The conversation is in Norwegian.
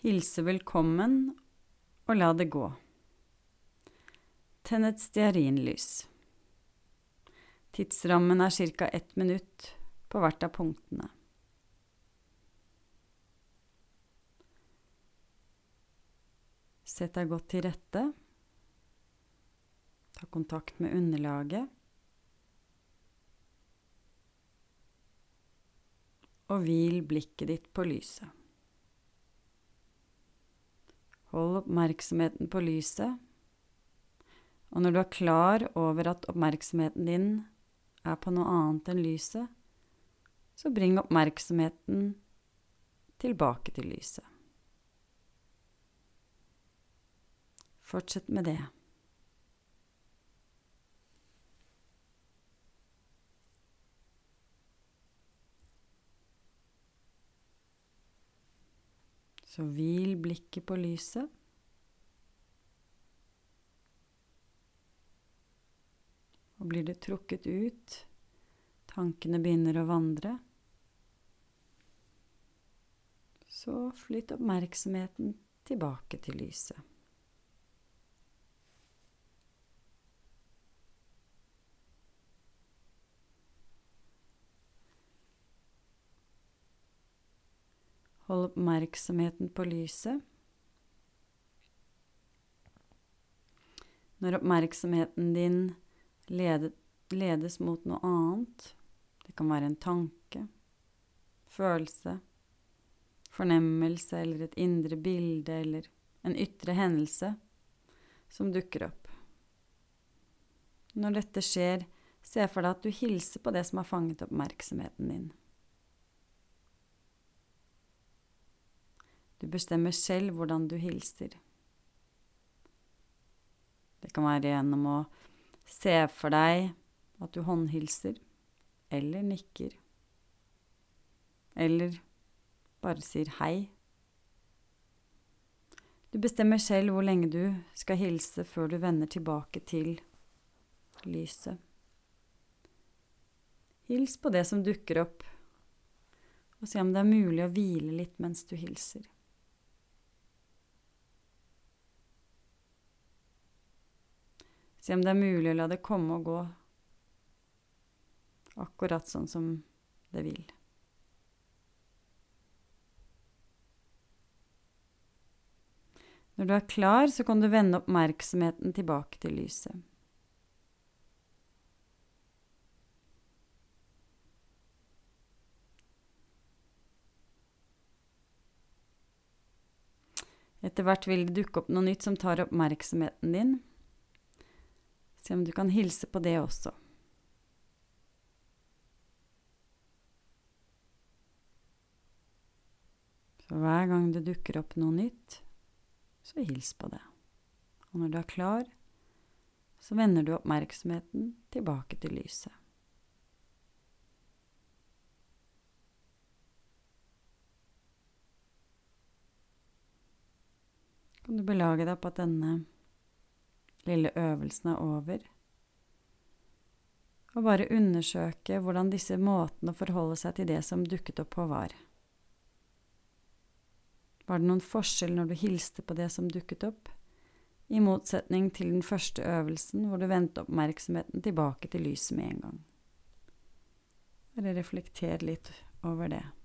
Hilse velkommen og la det gå. Tenn et stearinlys. Tidsrammen er ca. 1 minutt på hvert av punktene. Sett deg godt til rette. Ta kontakt med underlaget. Og hvil blikket ditt på lyset. Hold oppmerksomheten på lyset, og når du er klar over at oppmerksomheten din er på noe annet enn lyset, så bring oppmerksomheten tilbake til lyset. Fortsett med det. Så hvil blikket på lyset. Og blir det trukket ut, tankene begynner å vandre, så flytt oppmerksomheten tilbake til lyset. Hold oppmerksomheten på lyset. Når oppmerksomheten din ledes mot noe annet, det kan være en tanke, følelse, fornemmelse eller et indre bilde eller en ytre hendelse som dukker opp. Når dette skjer, se for deg at du hilser på det som har fanget oppmerksomheten din. Du bestemmer selv hvordan du hilser. Det kan være gjennom å se for deg at du håndhilser, eller nikker, eller bare sier hei. Du bestemmer selv hvor lenge du skal hilse før du vender tilbake til lyset. Hils på det som dukker opp, og se om det er mulig å hvile litt mens du hilser. Se om det er mulig å la det komme og gå, akkurat sånn som det vil. Når du er klar, så kan du vende oppmerksomheten tilbake til lyset. Etter hvert vil det dukke opp noe nytt som tar oppmerksomheten din. Se om du kan hilse på det også. Så hver gang det dukker opp noe nytt, så hils på det. Og når du er klar, så vender du oppmerksomheten tilbake til lyset. Kan du belage deg på at denne lille øvelsen er over, og bare undersøke hvordan disse måtene å forholde seg til det som dukket opp på var. Var det noen forskjell når du hilste på det som dukket opp, i motsetning til den første øvelsen hvor du vendte oppmerksomheten tilbake til lyset med en gang? Bare reflekter litt over det.